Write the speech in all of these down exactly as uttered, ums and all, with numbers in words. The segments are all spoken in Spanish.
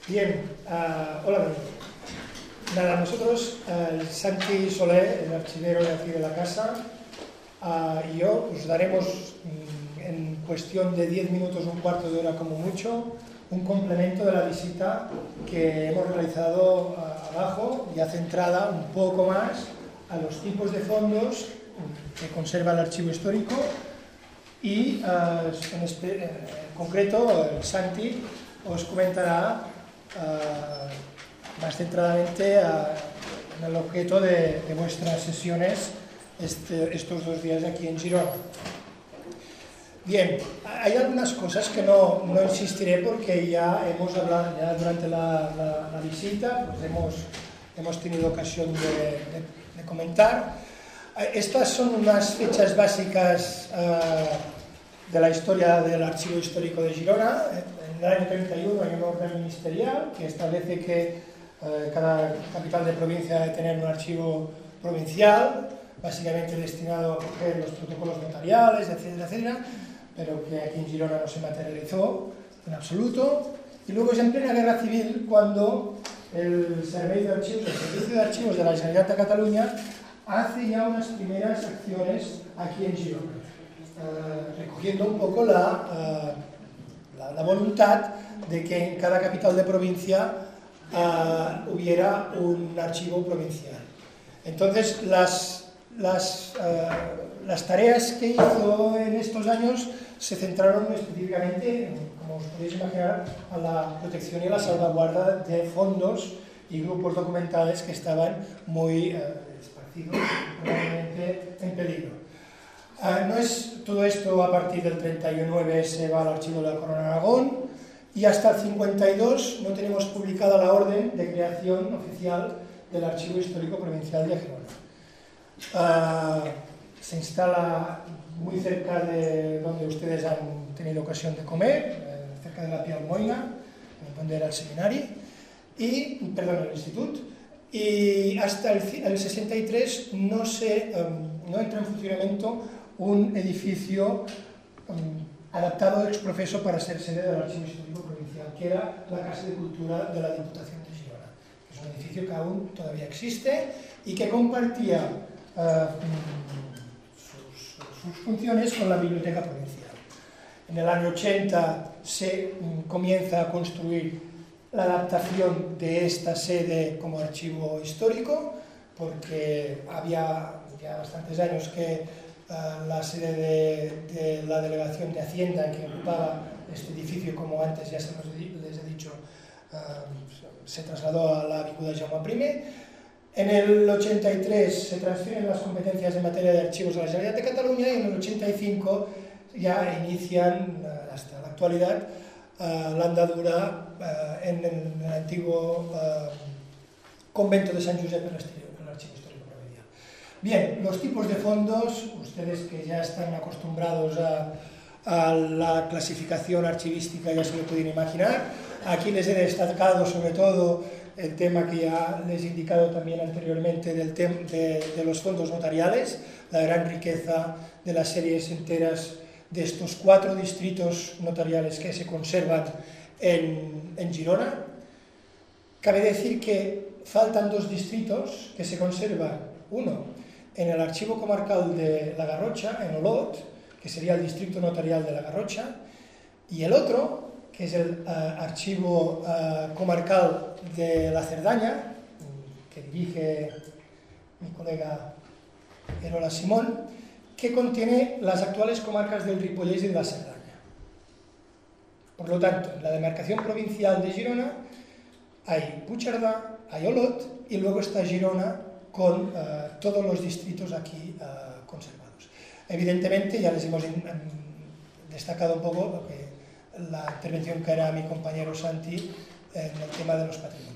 Bien, uh, hola. Nada, nosotros, uh, Santi Soler, el archivero de aquí de la casa, uh, y yo os daremos mm, en cuestión de diez minutos, un cuarto de hora como mucho, un complemento de la visita que hemos realizado uh, abajo, ya centrada un poco más a los tipos de fondos que conserva el archivo histórico y uh, en, este, en concreto el Santi os comentará uh, más centradamente uh, en el objeto de, de vuestras sesiones este, estos dos días aquí en Girona. Bien, hay algunas cosas que no, no insistiré porque ya hemos hablado, ya durante la, la, la visita pues hemos, hemos tenido ocasión de, de, de comentar. Estas son unas fechas básicas uh, de la historia del Archivo Histórico de Girona. En el año treinta y uno hay un orden ministerial que establece que uh, cada capital de provincia debe tener un archivo provincial, básicamente destinado a coger los protocolos notariales, etcétera, etcétera, pero que aquí en Girona no se materializó en absoluto. Y luego es en plena Guerra Civil cuando el Servicio de Archivos, el Servicio de Archivos de la Generalitat de Cataluña hace ya unas primeras acciones aquí en Girona, uh, recogiendo un poco la, uh, la, la voluntad de que en cada capital de provincia uh, hubiera un archivo provincial. Entonces, las, las, uh, las tareas que hizo en estos años se centraron específicamente, como os podéis imaginar, a la protección y la salvaguarda de fondos y grupos documentales que estaban muy uh, probablemente en peligro. Uh, no es todo esto a partir del treinta y nueve se va al archivo de la Corona de Aragón y hasta el cincuenta y dos no tenemos publicada la orden de creación oficial del Archivo Histórico Provincial de Girona. Uh, se instala muy cerca de donde ustedes han tenido ocasión de comer, eh, cerca de la Pia Almoina, donde era el seminario, y, perdón, el instituto. Y hasta el, el sesenta y tres no, se, um, no entra en funcionamiento un edificio um, adaptado ex profeso para ser sede del Archivo Histórico Provincial, que era la Casa de Cultura de la Diputación de Girona. Es un edificio que aún todavía existe y que compartía uh, sus, sus funciones con la Biblioteca Provincial. En el año ochenta se um, comienza a construir la adaptación de esta sede como archivo histórico, porque había ya bastantes años que uh, la sede de, de la Delegación de Hacienda que ocupaba este edificio, como antes ya se los, les he dicho, uh, se trasladó a la Avinguda Jaume primer. En el ochenta y tres se transfieren las competencias en materia de archivos a la Generalitat de Cataluña y en el ochenta y cinco ya inician, uh, hasta la actualidad, Uh, la andadura uh, en, el, en el antiguo uh, convento de San Josep en el Archivo Histórico Provincial. Bien, los tipos de fondos, ustedes que ya están acostumbrados a, a la clasificación archivística ya se lo pueden imaginar. Aquí les he destacado sobre todo el tema que ya les he indicado también anteriormente del tem de, de los fondos notariales, la gran riqueza de las series enteras de estos cuatro distritos notariales que se conservan en, en Girona. Cabe decir que faltan dos distritos que se conservan, uno en el archivo comarcal de La Garrocha, en Olot, que sería el distrito notarial de La Garrocha, y el otro, que es el uh, archivo uh, comarcal de La Cerdaña, que dirige mi colega Erola Simón, que contiene las actuales comarcas del Ripollès y de la Cerdaña. Por lo tanto, en la demarcación provincial de Girona hay Puigcerdà, hay Olot y luego está Girona con uh, todos los distritos aquí uh, conservados. Evidentemente, ya les hemos in, in, destacado un poco lo que, la intervención que hará mi compañero Santi en el tema de los patrimoniales.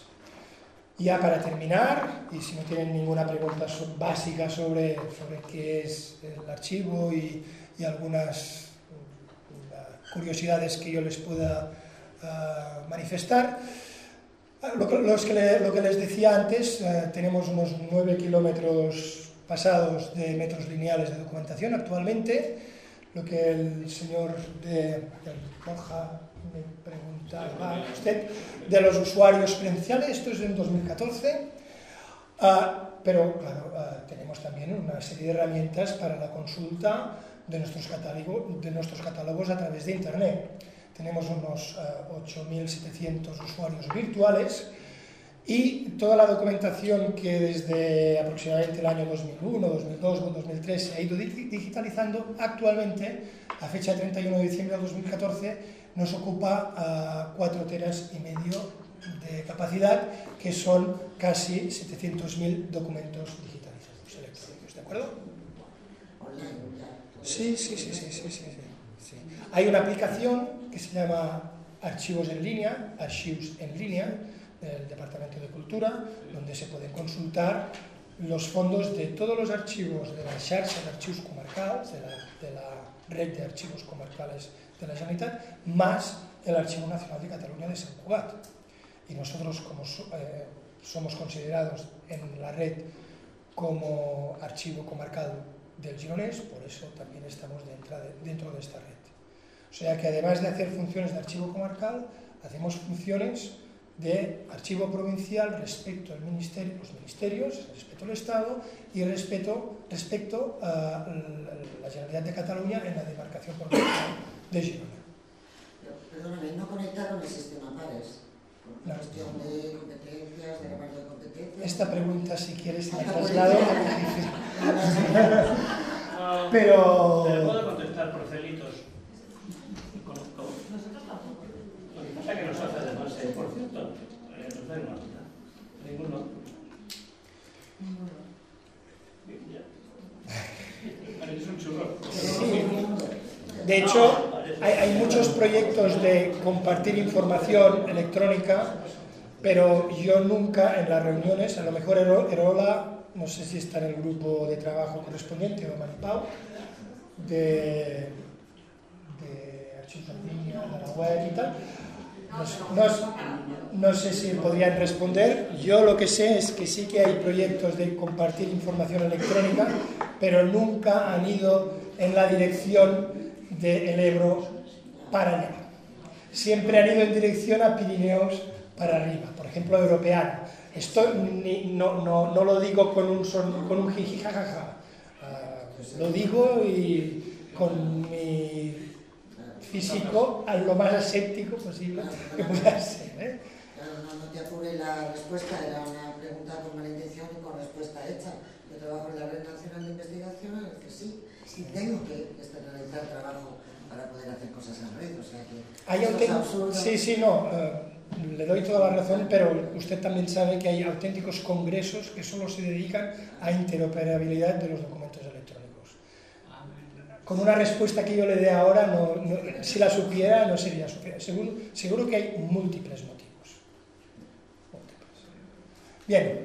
Ya para terminar, y si no tienen ninguna pregunta básica sobre, sobre qué es el archivo y, y algunas uh, curiosidades que yo les pueda uh, manifestar, lo que, los que le, lo que les decía antes, uh, tenemos unos nueve kilómetros pasados de metros lineales de documentación actualmente. lo que el señor de, de Borja me preguntaba usted, de los usuarios potenciales, esto es en dos mil catorce, uh, pero claro, uh, tenemos también una serie de herramientas para la consulta de nuestros, catálogo, de nuestros catálogos a través de Internet. Tenemos unos uh, ocho mil setecientos usuarios virtuales y toda la documentación que desde aproximadamente el año dos mil uno, dos mil dos o dos mil tres se ha ido digitalizando, actualmente, a fecha de treinta y uno de diciembre de dos mil catorce, nos ocupa uh, cuatro teras y medio de capacidad, que son casi setecientos mil documentos digitalizados electrónicos, ¿de acuerdo? Sí, sí, sí, sí, sí, sí, sí. Hay una aplicación que se llama Archivos en línea, Archius en línea, del Departamento de Cultura, donde se pueden consultar los fondos de todos los archivos de la xarxa d'arxius comarcals, de la, de la red de archivos comarcales de la Generalitat, más el Archivo Nacional de Cataluña de Sant Cugat. Y nosotros, como eh, somos considerados en la red como archivo comarcal del Gironès, por eso también estamos dentro de, dentro de esta red. O sea que además de hacer funciones de archivo comarcal, hacemos funciones de archivo provincial respecto al ministerio, los ministerios, respecto al Estado y respecto, respecto a la Generalitat de Cataluña en la demarcación provincial de Girona. Perdóname, no conecta con el sistema PARES, por una cuestión de competencias, de reparto de competencias. Esta pregunta, si quieres, la traslado a la jefe. Pero... Te puedo contestar por celitos. Lo que pasa es que nos hace además, eh, por cierto, eh, nos da una nota. Ninguno. Ninguno. Ya. Es un churro. Sí. De hecho, hay, hay muchos proyectos de compartir información electrónica, pero yo nunca en las reuniones, a lo mejor Erola, no sé si está en el grupo de trabajo correspondiente, o Maripau, de, de archivos en línea, de la web y tal, no, no, no sé si podrían responder. Yo lo que sé es que sí que hay proyectos de compartir información electrónica, pero nunca han ido en la dirección del Ebro para allá. Siempre han ido en dirección a Pirineos para arriba, por ejemplo, Europeana. Esto ni, no, no, no lo digo con un, son, con un jiji jajaja, uh, lo digo y con mi físico a lo más aséptico posible que pueda ser, ¿eh? Claro, no, no te apure la respuesta, era una pregunta con mala intención y con respuesta hecha. Yo trabajo en la Red Nacional de Investigación, en el que sí, sí tengo que externalizar trabajo para poder hacer cosas en red, o sea que hay eso es absurdo. Sí, sí, no, uh, le doy toda la razón, pero usted también sabe que hay auténticos congresos que solo se dedican a interoperabilidad de los documentos electrónicos. Con una respuesta que yo le dé ahora, no, no, si la supiera, no sería suficiente. Seguro, seguro que hay múltiples motivos. Múltiples. Bien,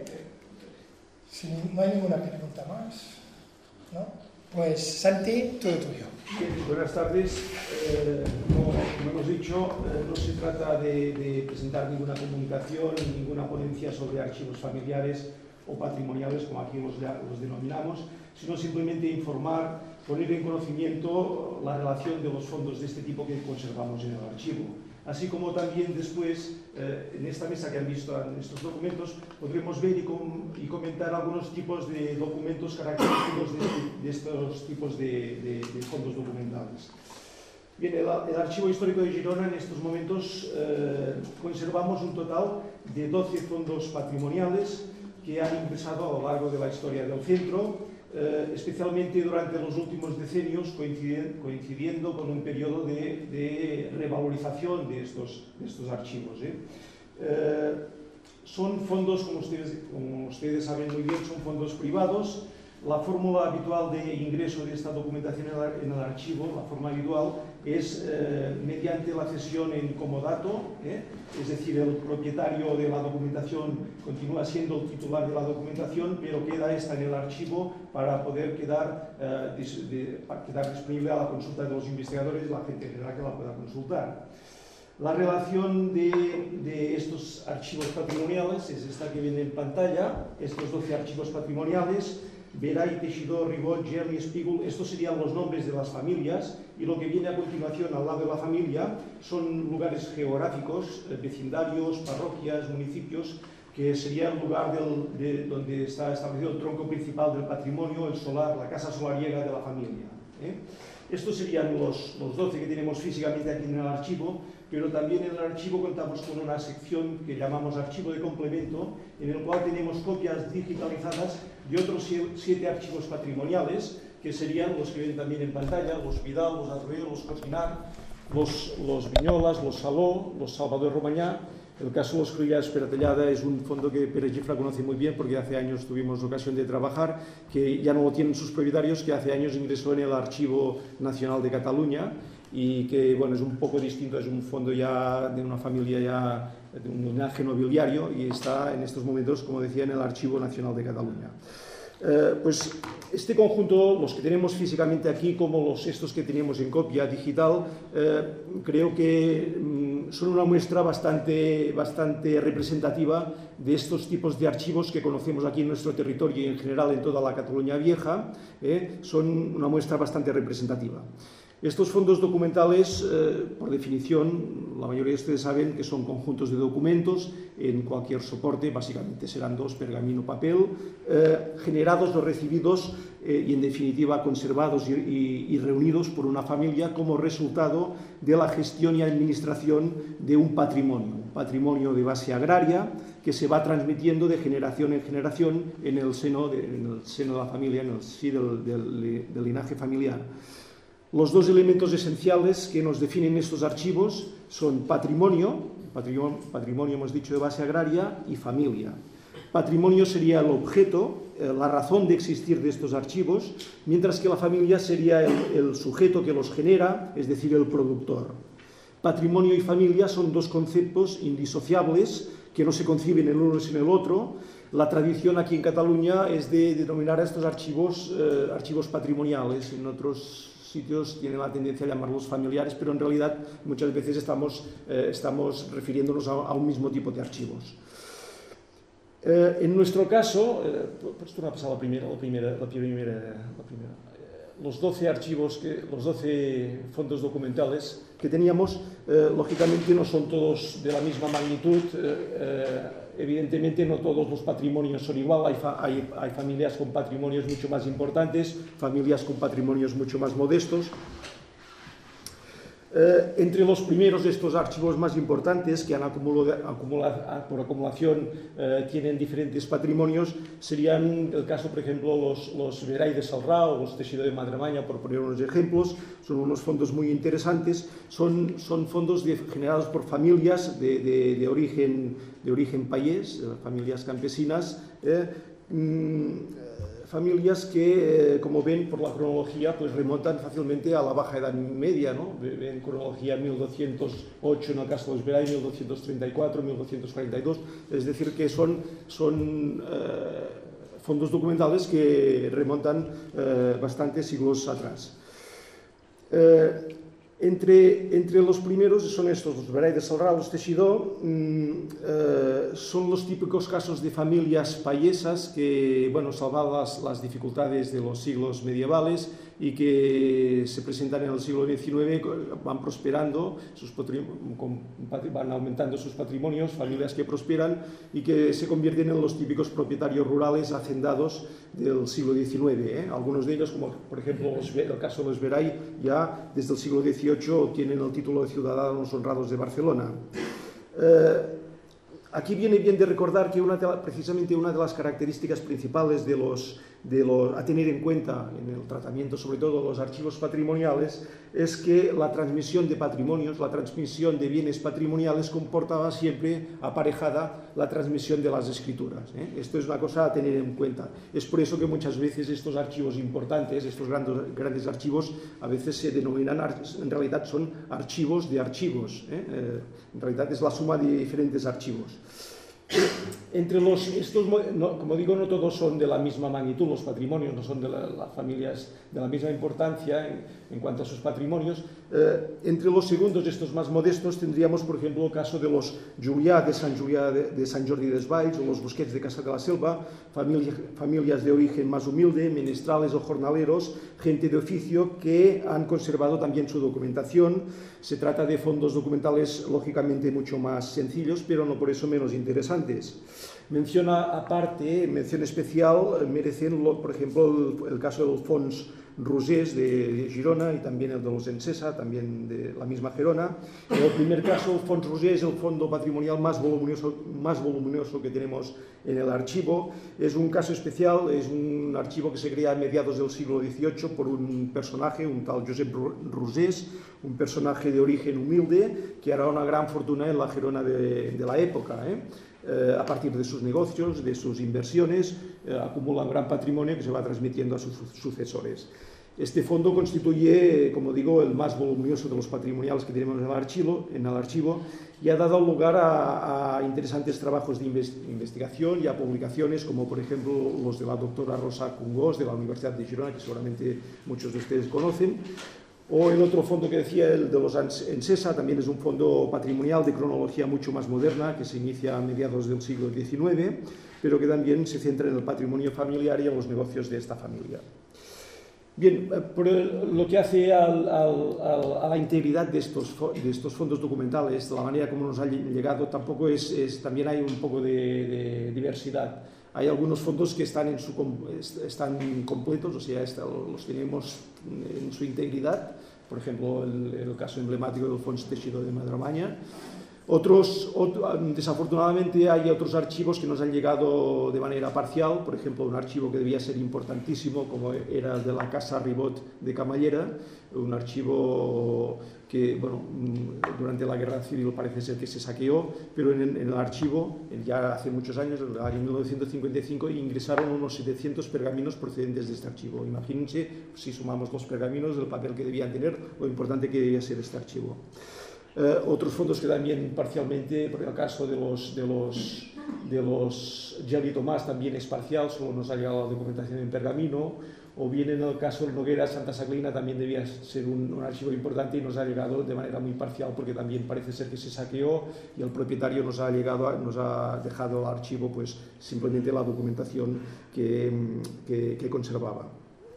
si no hay ninguna pregunta más, ¿no? Pues Santi, todo tuyo. Bien, buenas tardes. Eh, como, como hemos dicho, eh, no se trata de, de presentar ninguna comunicación, ninguna ponencia sobre archivos familiares o patrimoniales, como aquí los, los denominamos, sino simplemente informar, poner en conocimiento la relación de los fondos de este tipo que conservamos en el archivo. Así como también después, eh, en esta mesa que han visto en estos documentos, podremos ver y, com y comentar algunos tipos de documentos característicos de, de estos tipos de, de, de fondos documentales. Bien, el, el Archivo Histórico de Girona en estos momentos eh, conservamos un total de doce fondos patrimoniales que han ingresado a lo largo de la historia del centro, eh, especialmente durante los últimos decenios, coinciden, coincidiendo con un periodo de, de revalorización de estos, de estos archivos. ¿eh? Eh, son fondos, como ustedes, como ustedes saben muy bien, son fondos privados. La fórmula habitual de ingreso de esta documentación en el archivo, la forma habitual, es eh, mediante la cesión en comodato, ¿eh? Es decir, el propietario de la documentación continúa siendo el titular de la documentación, pero queda esta en el archivo para poder quedar, eh, dis, de, para quedar disponible a la consulta de los investigadores y la gente general que la pueda consultar. La relación de, de estos archivos patrimoniales es esta que viene en pantalla, estos doce archivos patrimoniales. Veray, Teixidó, Ribot, Geli, Espígol. Estos serían los nombres de las familias, y lo que viene a continuación al lado de la familia son lugares geográficos, eh, vecindarios, parroquias, municipios, que sería el lugar del, de, donde está establecido el tronco principal del patrimonio, el solar, la casa solariega de la familia. ¿eh? Estos serían los, los doce que tenemos físicamente aquí en el archivo, pero también en el archivo contamos con una sección que llamamos archivo de complemento, en el cual tenemos copias digitalizadas de otros siete archivos patrimoniales, que serían los que ven también en pantalla: los Vidal, los Arroyo, los Cocinar, los, los Viñolas, los Saló, los Salvador Romañá. El caso de los Cruïlles Peratellada es un fondo que Pere Gifra conoce muy bien, porque hace años tuvimos ocasión de trabajar, que ya no lo tienen sus propietarios, que hace años ingresó en el Archivo Nacional de Cataluña, y que, bueno, es un poco distinto, es un fondo ya de una familia ya de un linaje nobiliario, y está en estos momentos, como decía, en el Archivo Nacional de Cataluña. Eh, pues este conjunto, los que tenemos físicamente aquí, como los estos que tenemos en copia digital, eh, creo que mm, son una muestra bastante, bastante representativa de estos tipos de archivos que conocemos aquí en nuestro territorio y en general en toda la Cataluña Vieja. eh, son una muestra bastante representativa. Estos fondos documentales, eh, por definición, la mayoría de ustedes saben que son conjuntos de documentos en cualquier soporte, básicamente serán dos, pergamino, papel, eh, generados o recibidos eh, y, en definitiva, conservados y, y, y reunidos por una familia como resultado de la gestión y administración de un patrimonio, un patrimonio de base agraria que se va transmitiendo de generación en generación en el seno de, en el seno de la familia, en el sí del, del, del linaje familiar. Los dos elementos esenciales que nos definen estos archivos son patrimonio, patrimonio, patrimonio hemos dicho de base agraria, y familia. Patrimonio sería el objeto, eh, la razón de existir de estos archivos, mientras que la familia sería el, el sujeto que los genera, es decir, el productor. Patrimonio y familia son dos conceptos indisociables que no se conciben el uno sin el otro. La tradición aquí en Cataluña es de denominar a estos archivos eh, archivos patrimoniales. En otros sitios tienen la tendencia a llamarlos familiares, pero en realidad muchas veces estamos, eh, estamos refiriéndonos a, a un mismo tipo de archivos. Eh, en nuestro caso, eh, pues esto me ha pasado la primera, la primera, la primera, la primera. Eh, los doce archivos, que, los doce fondos documentales que teníamos, eh, lógicamente no son todos de la misma magnitud. eh, eh, Evidentemente no todos los patrimonios son igual, hay, fa hay, hay familias con patrimonios mucho más importantes, familias con patrimonios mucho más modestos. Eh, entre los primeros de estos archivos más importantes, que han acumulado, acumulado, por acumulación eh, tienen diferentes patrimonios, serían el caso, por ejemplo, los, los Veray de Salrà o los Teixidó de Madremanya, por poner unos ejemplos. Son unos fondos muy interesantes, son, son fondos de, generados por familias de, de, de, origen, de origen payés, familias campesinas, eh, mmm, familias que, eh, como ven por la cronología, pues remontan fácilmente a la Baja Edad Media, ¿no? Ven cronología mil doscientos ocho en el caso de los Veray, mil doscientos treinta y cuatro, mil doscientos cuarenta y dos, es decir, que son, son eh, fondos documentales que remontan eh, bastantes siglos atrás. Eh, Entre, entre los primeros son estos, los Veray de Salrà, los Teixidó, mmm, eh, son los típicos casos de familias payesas que, bueno, salvadas las dificultades de los siglos medievales y que se presentan en el siglo diecinueve, van prosperando, sus van aumentando sus patrimonios, familias que prosperan y que se convierten en los típicos propietarios rurales hacendados del siglo diecinueve. ¿eh? Algunos de ellos, como por ejemplo los, el caso de los Veray, ya desde el siglo dieciocho obtienen el título de ciudadanos honrados de Barcelona. Eh, Aquí viene bien de recordar que una de la, precisamente una de las características principales de los, de los, a tener en cuenta en el tratamiento, sobre todo de los archivos patrimoniales, es que la transmisión de patrimonios, la transmisión de bienes patrimoniales comportaba siempre aparejada la transmisión de las escrituras. ¿eh? Esto es una cosa a tener en cuenta. Es por eso que muchas veces estos archivos importantes, estos grandes, grandes archivos, a veces se denominan, en realidad son archivos de archivos. ¿eh? Eh, en realidad es la suma de diferentes archivos. Entre los, estos, no, como digo, no todos son de la misma magnitud, los patrimonios no son de la, las familias de la misma importancia en, en cuanto a sus patrimonios. Eh, entre los segundos, estos más modestos, tendríamos, por ejemplo, el caso de los Julià de Sant Julià de, de Sant Jordi Desvalls o los Busquets de Casa de la Selva, familia, familias de origen más humilde, menestrales o jornaleros, gente de oficio que han conservado también su documentación. Se trata de fondos documentales lógicamente mucho más sencillos, pero no por eso menos interesantes. Menciona aparte, mención especial, merecen, por ejemplo, el, el caso del Fons Rosés de, de Girona y también el de los Encesa, también de la misma Gerona. En el primer caso, el Fons Rosés es el fondo patrimonial más voluminoso, más voluminoso que tenemos en el archivo. Es un caso especial, es un archivo que se crea a mediados del siglo dieciocho por un personaje, un tal Josep Rosés, un personaje de origen humilde que hará una gran fortuna en la Gerona de, de la época, ¿eh? Eh, a partir de sus negocios, de sus inversiones, eh, acumula un gran patrimonio que se va transmitiendo a sus sucesores. Este fondo constituye, como digo, el más voluminoso de los patrimoniales que tenemos en el archivo, en el archivo y ha dado lugar a, a interesantes trabajos de investigación y a publicaciones como, por ejemplo, los de la doctora Rosa Cungós de la Universidad de Girona, que seguramente muchos de ustedes conocen. O el otro fondo que decía, el de los Encesa, también es un fondo patrimonial de cronología mucho más moderna, que se inicia a mediados del siglo diecinueve, pero que también se centra en el patrimonio familiar y en los negocios de esta familia. Bien, por lo que hace al, al, al, a la integridad de estos, de estos fondos documentales, de la manera como nos ha llegado, tampoco es, es también hay un poco de, de diversidad. Hay algunos fondos que están, en su, están completos, o sea, los tenemos en su integridad, por ejemplo, el, el caso emblemático del Fons Teixidor de Madromanya. Otros, otro, desafortunadamente, hay otros archivos que nos han llegado de manera parcial, por ejemplo, un archivo que debía ser importantísimo, como era el de la Casa Ribot de Camallera, un archivo que, bueno, durante la Guerra Civil parece ser que se saqueó, pero en, en el archivo, ya hace muchos años, en el año mil novecientos cincuenta y cinco, ingresaron unos setecientos pergaminos procedentes de este archivo. Imagínense, si sumamos los pergaminos, el papel que debían tener, lo importante que debía ser este archivo. Eh, otros fondos que también parcialmente, por el caso de los, de los, de los Geli Tomás también es parcial, solo nos ha llegado la documentación en pergamino, o bien en el caso del Noguera Santa Saglina también debía ser un, un archivo importante y nos ha llegado de manera muy parcial porque también parece ser que se saqueó y el propietario nos ha, llegado a, nos ha dejado al archivo pues simplemente la documentación que, que, que conservaba.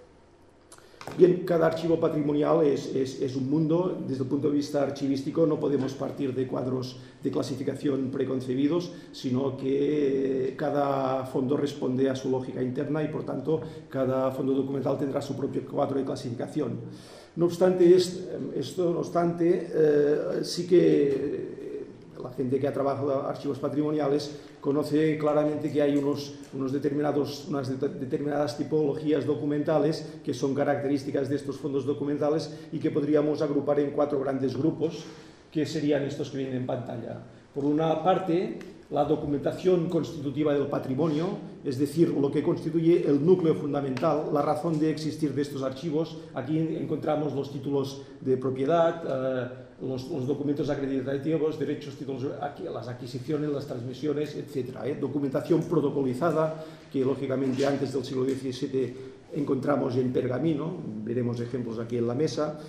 Bien, cada archivo patrimonial es, es, es un mundo. Desde el punto de vista archivístico no podemos partir de cuadros de clasificación preconcebidos, sino que cada fondo responde a su lógica interna y, por tanto, cada fondo documental tendrá su propio cuadro de clasificación. No obstante, esto, no obstante eh, sí que la gente que ha trabajado en archivos patrimoniales conoce claramente que hay unos, unos determinados, unas determinadas tipologías documentales que son características de estos fondos documentales y que podríamos agrupar en cuatro grandes grupos, que serían estos que vienen en pantalla. Por una parte, la documentación constitutiva del patrimonio, es decir, lo que constituye el núcleo fundamental, la razón de existir de estos archivos. Aquí encontramos los títulos de propiedad, eh, los, los documentos acreditativos, derechos, títulos, aquí, las adquisiciones, las transmisiones, etcétera. ¿eh? Documentación protocolizada, que lógicamente antes del siglo diecisiete encontramos en pergamino, veremos ejemplos aquí en la mesa.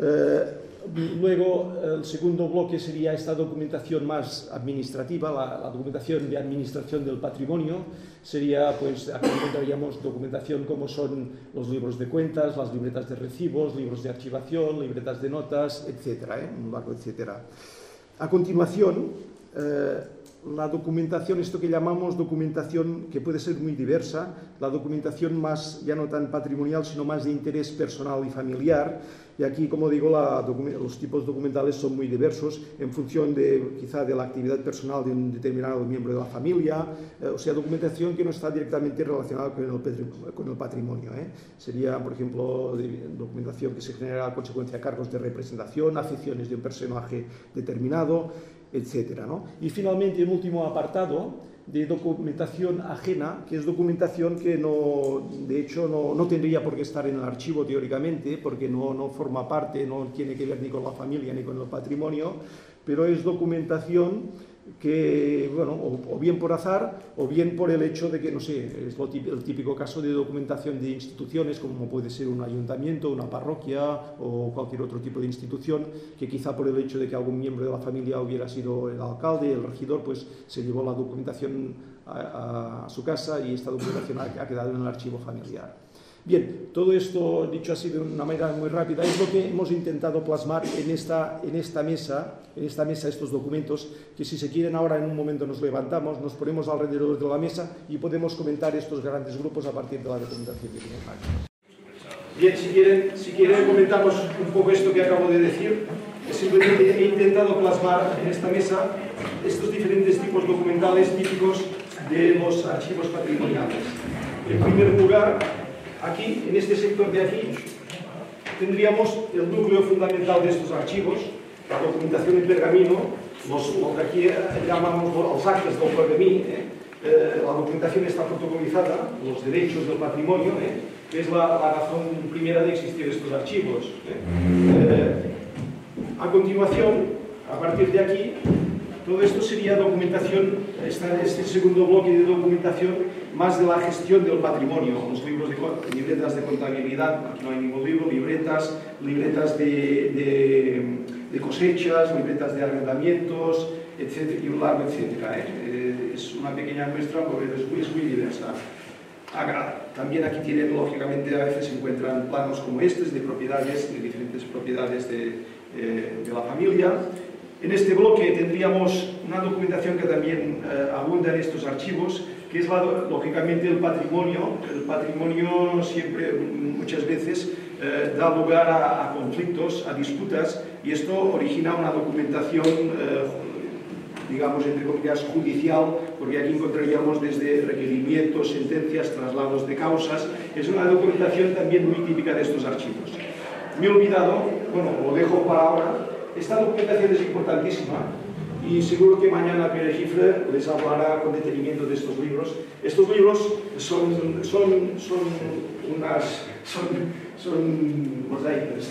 Eh, Luego, el segundo bloque sería esta documentación más administrativa, la, la documentación de administración del patrimonio. Sería, pues, aquí encontraríamos documentación como son los libros de cuentas, las libretas de recibos, libros de archivación, libretas de notas, etcétera, ¿eh? Un largo etcétera. A continuación, eh, la documentación, esto que llamamos documentación que puede ser muy diversa, la documentación más, ya no tan patrimonial, sino más de interés personal y familiar. Y aquí, como digo, la, los tipos documentales son muy diversos en función de, quizá, de la actividad personal de un determinado miembro de la familia, eh, o sea, documentación que no está directamente relacionada con el, con el patrimonio. ¿eh? Sería, por ejemplo, de, documentación que se genera a consecuencia de cargos de representación, aficiones de un personaje determinado, etcétera, ¿no? Y finalmente, un último apartado de documentación ajena, que es documentación que no, de hecho no, no tendría por qué estar en el archivo teóricamente, porque no, no forma parte, no tiene que ver ni con la familia ni con el patrimonio, pero es documentación que, bueno, o, o bien por azar, o bien por el hecho de que, no sé, es lo típico, el típico caso de documentación de instituciones, como puede ser un ayuntamiento, una parroquia o cualquier otro tipo de institución, que quizá por el hecho de que algún miembro de la familia hubiera sido el alcalde, el regidor, pues se llevó la documentación a, a su casa y esta documentación ha, ha quedado en el archivo familiar. Bien, todo esto, dicho así de una manera muy rápida, es lo que hemos intentado plasmar en esta, en esta mesa, en esta mesa estos documentos, que si se quieren ahora en un momento nos levantamos, nos ponemos alrededor de la mesa y podemos comentar estos grandes grupos a partir de la documentación que tienen aquí. Bien, si quieren, si quieren comentamos un poco esto que acabo de decir. Simplemente he intentado plasmar en esta mesa estos diferentes tipos documentales típicos de los archivos patrimoniales. En primer lugar, aquí, en este sector de aquí, tendríamos el núcleo fundamental de estos archivos, la documentación en pergamino, los, lo que aquí llamamos los actas del pergamí, eh, eh, la documentación está protocolizada, los derechos del patrimonio, eh, que es la, la razón primera de existir estos archivos. Eh. Eh, a continuación, a partir de aquí, todo esto sería documentación, está este segundo bloque de documentación más de la gestión del patrimonio, los libros de libretas de contabilidad, aquí no hay ningún libro, libretas, libretas de, de, de cosechas, libretas de arrendamientos, etcétera, y un largo etcétera. ¿eh? Es una pequeña muestra porque es muy, es muy diversa. Acá, también aquí tienen, lógicamente, a veces se encuentran planos como estos de propiedades, de diferentes propiedades de, eh, de la familia. En este bloque tendríamos una documentación que también eh, abunda en estos archivos, que es la, lógicamente el patrimonio. El patrimonio siempre, muchas veces, eh, da lugar a, a conflictos, a disputas, y esto origina una documentación, eh, digamos, entre comillas, judicial, porque aquí encontraríamos desde requerimientos, sentencias, traslados de causas. Es una documentación también muy típica de estos archivos. Me he olvidado, bueno, lo dejo para ahora. Esta documentación es importantísima y seguro que mañana Pere Gifre les hablará con detenimiento de estos libros. Estos libros son, son, son unas... son, son mosaicos,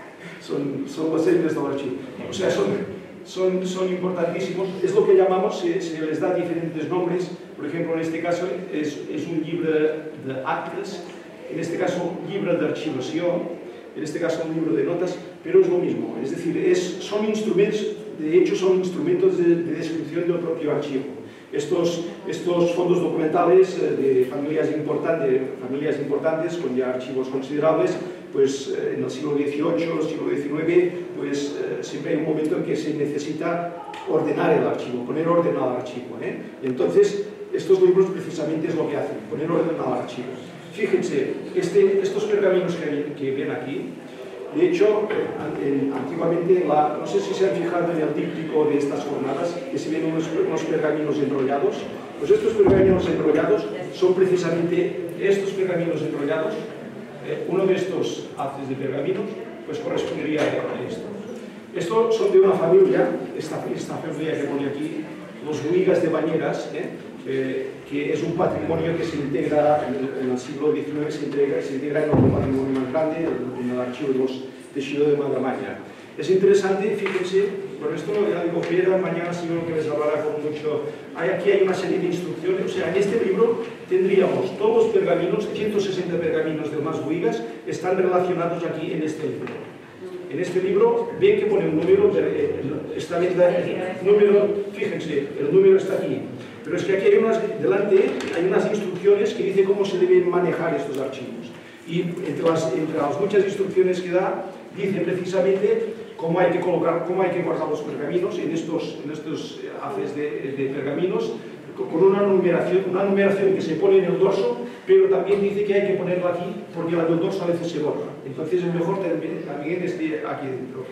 son, son los entes del archivo. O sea, son, son, son importantísimos. Es lo que llamamos, se, se les da diferentes nombres. Por ejemplo, en este caso es, es un libro de actas, en este caso un libro de archivación, en este caso un libro de notas, pero es lo mismo, es decir, es, son instrumentos, de hecho son instrumentos de, de descripción del propio archivo. Estos, estos fondos documentales de familias importantes, familias importantes, con ya archivos considerables, pues en el siglo dieciocho, el siglo diecinueve, pues siempre hay un momento en que se necesita ordenar el archivo, poner orden al archivo, ¿eh? Y entonces, estos libros precisamente es lo que hacen, poner orden al archivo. Fíjense, este, estos pergaminos que, que ven aquí, de hecho, en, antiguamente, la, no sé si se han fijado en el díptico de estas jornadas, que se ven unos, unos pergaminos enrollados. Pues estos pergaminos enrollados son precisamente estos pergaminos enrollados. Eh, uno de estos haces de pergaminos, pues correspondería a esto. Estos son de una familia, esta, esta familia que pone aquí, los Buigas de Bañeras, ¿eh? Eh, que es un patrimonio que se integra en el, en el siglo diecinueve, se integra, se integra en otro patrimonio más grande, en el archivo de los Teixidó de Madamaña. Es interesante, fíjense, por esto ya digo, Pedro, mañana seguro que les hablará con mucho. Hay, aquí hay una serie de instrucciones, o sea, en este libro tendríamos todos los pergaminos, ciento sesenta pergaminos del Mas Buigas, están relacionados aquí en este libro. En este libro, ven que pone un número, está el número, fíjense, el número está aquí. Pero es que aquí hay unas, delante hay unas instrucciones que dicen cómo se deben manejar estos archivos. Y entre las, entre las muchas instrucciones que da, dice precisamente cómo hay que colocar, cómo hay que guardar los pergaminos en estos, en estos haces de, de pergaminos, con una numeración, una numeración que se pone en el dorso, pero también dice que hay que ponerla aquí, porque la del dorso a veces se borra. Entonces es mejor también, también esté aquí dentro.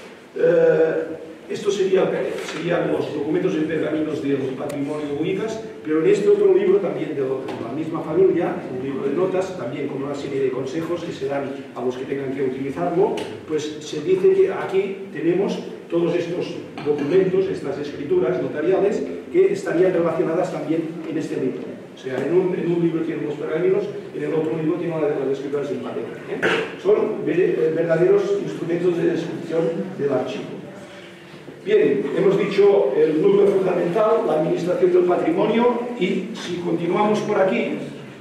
Eh, Estos serían, serían los documentos en pergaminos del patrimonio de Buigas, pero en este otro libro también de la misma familia, un libro de notas, también con una serie de consejos que se dan a los que tengan que utilizarlo, pues se dice que aquí tenemos todos estos documentos, estas escrituras notariales, que estarían relacionadas también en este libro. O sea, en un, en un libro tiene los pergaminos, en el otro libro tiene las escrituras en papel. ¿eh? Son verdaderos instrumentos de descripción del archivo. Bien, hemos dicho el núcleo fundamental, la administración del patrimonio, y si continuamos por aquí,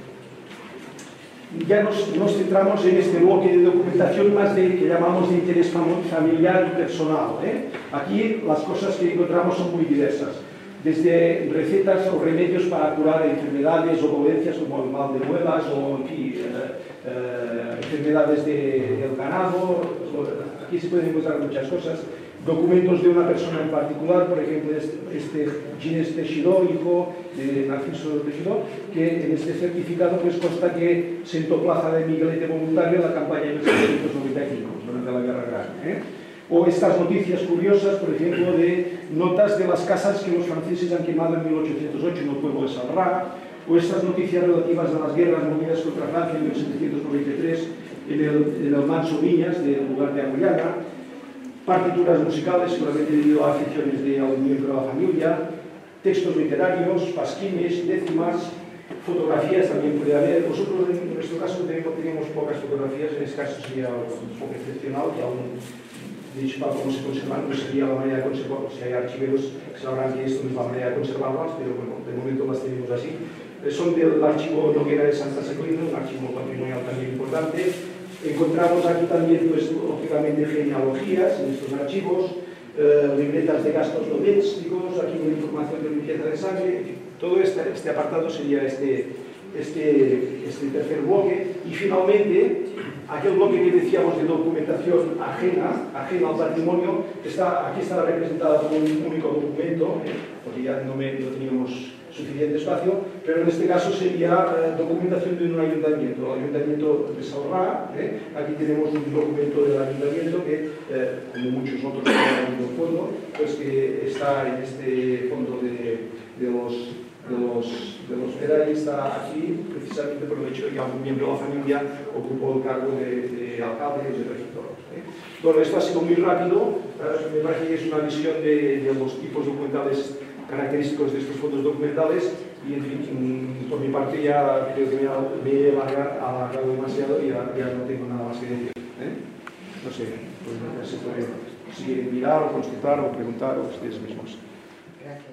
ya nos, nos centramos en este bloque de documentación más de, que llamamos de interés familiar y personal, ¿eh? Aquí las cosas que encontramos son muy diversas, desde recetas o remedios para curar enfermedades o dolencias como el mal de muelas o en fin, eh, eh, enfermedades de, del ganado. Aquí se pueden encontrar muchas cosas, documentos de una persona en particular, por ejemplo este, este Ginés Teixidó, hijo de Narciso Teixidó, que en este certificado pues consta que sentó plaza de miguelete voluntario en la campaña de mil setecientos noventa y cinco, durante la Guerra Grande, ¿eh? O estas noticias curiosas, por ejemplo, de notas de las casas que los franceses han quemado en mil ochocientos ocho en el pueblo de Salrá, o estas noticias relativas a las guerras movidas contra Francia en mil setecientos noventa y tres en el, en el Manso Viñas, del lugar de Agullana, partituras musicales, seguramente debido a aficiones de algún miembro de la familia, textos literarios, pasquines, décimas, fotografías también puede haber. Nosotros en nuestro caso tenemos, tenemos pocas fotografías, en este caso sería un poco excepcional, que aún, dicho para cómo se conservan, no sería la manera de conservarlos. Si hay archiveros, sabrán que esto no es la manera de conservarlas, pero bueno, de momento las tenemos así. Son del archivo Noguera de Santa Secundina, un archivo patrimonial también importante. Encontramos aquí también, pues, lógicamente, genealogías en estos archivos, eh, libretas de gastos domésticos, aquí con información de limpieza de sangre. Todo este, este apartado sería este, este, este tercer bloque. Y finalmente, aquel bloque que decíamos de documentación ajena, ajena al patrimonio, está, aquí está representada como un único documento, eh, porque ya no, me, no teníamos suficiente espacio, pero en este caso sería eh, documentación de un ayuntamiento, el ayuntamiento de Salrá. ¿eh? Aquí tenemos un documento del ayuntamiento que, eh, como muchos otros que hay en el fondo, pues que está en este fondo de, de los de los, de los Pera, y está aquí precisamente por el hecho de que algún miembro de la familia ocupó el cargo de, de alcalde y de regidor. ¿eh? Bueno, esto ha sido muy rápido, eh, me parece que es una visión de, de los tipos documentales característicos de estos fondos documentales, y en fin, por mi parte ya creo que me, me he alargado demasiado y ya, ya no tengo nada más que decir. ¿eh? No sé, pues, no sé si puede, si quieren mirar o consultar o preguntar o ustedes mismos. Gracias.